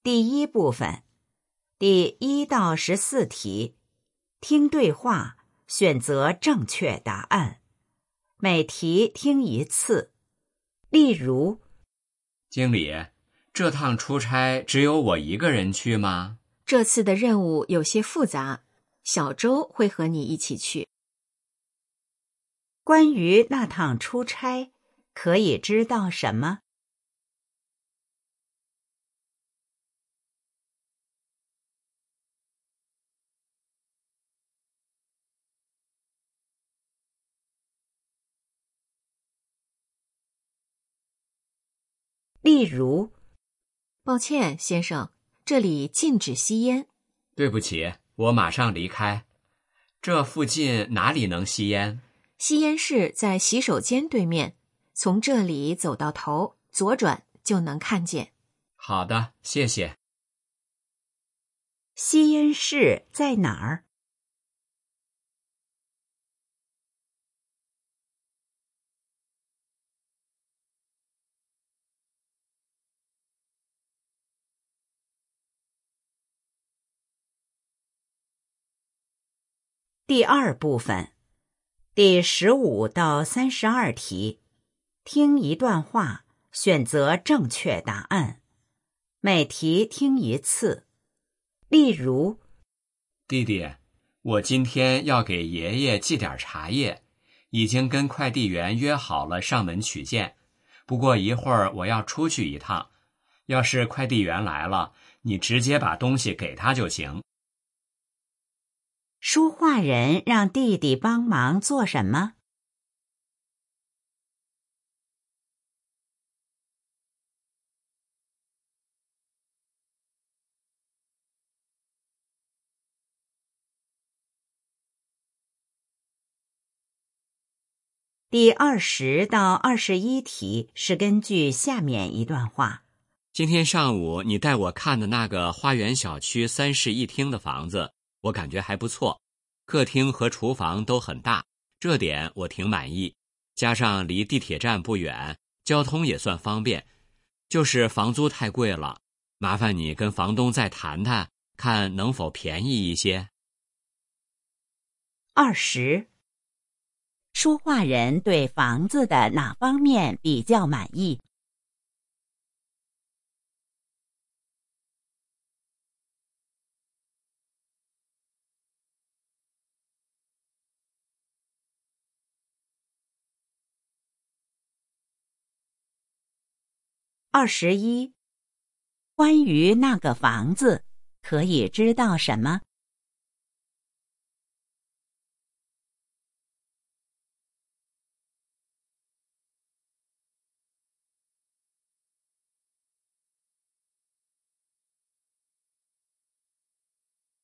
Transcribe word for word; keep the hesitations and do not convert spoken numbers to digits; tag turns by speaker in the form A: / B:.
A: 第一部分，第一到十四题，听对话，选择正确答案。每题听一次。例如，
B: 经理，这趟出差只有我一个人去吗？
C: 这次的任务有些复杂，小周会和你一起去。
A: 关于那趟出差，可以知道什么？例如，
C: 抱歉，先生，这里禁止吸烟。
B: 对不起，我马上离开。这附近哪里能吸烟？
C: 吸烟室在洗手间对面，从这里走到头，左转就能看见。
B: 好的，谢谢。
A: 吸烟室在哪儿？第二部分，第十五到三十二题，听一段话，选择正确答案。每题听一次。例如，
B: 弟弟，我今天要给爷爷寄点茶叶，已经跟快递员约好了上门取件。不过一会儿我要出去一趟，要是快递员来了，你直接把东西给他就行。
A: 说话人让弟弟帮忙做什么？第二十到二十一题是根据下面一段话。
B: 今天上午你带我看的那个花园小区三室一厅的房子，我感觉还不错，客厅和厨房都很大，这点我挺满意。加上离地铁站不远，交通也算方便，就是房租太贵了，麻烦你跟房东再谈谈，看能否便宜一些。
A: 二十，说话人对房子的哪方面比较满意？二十一，关于那个房子，可以知道什么？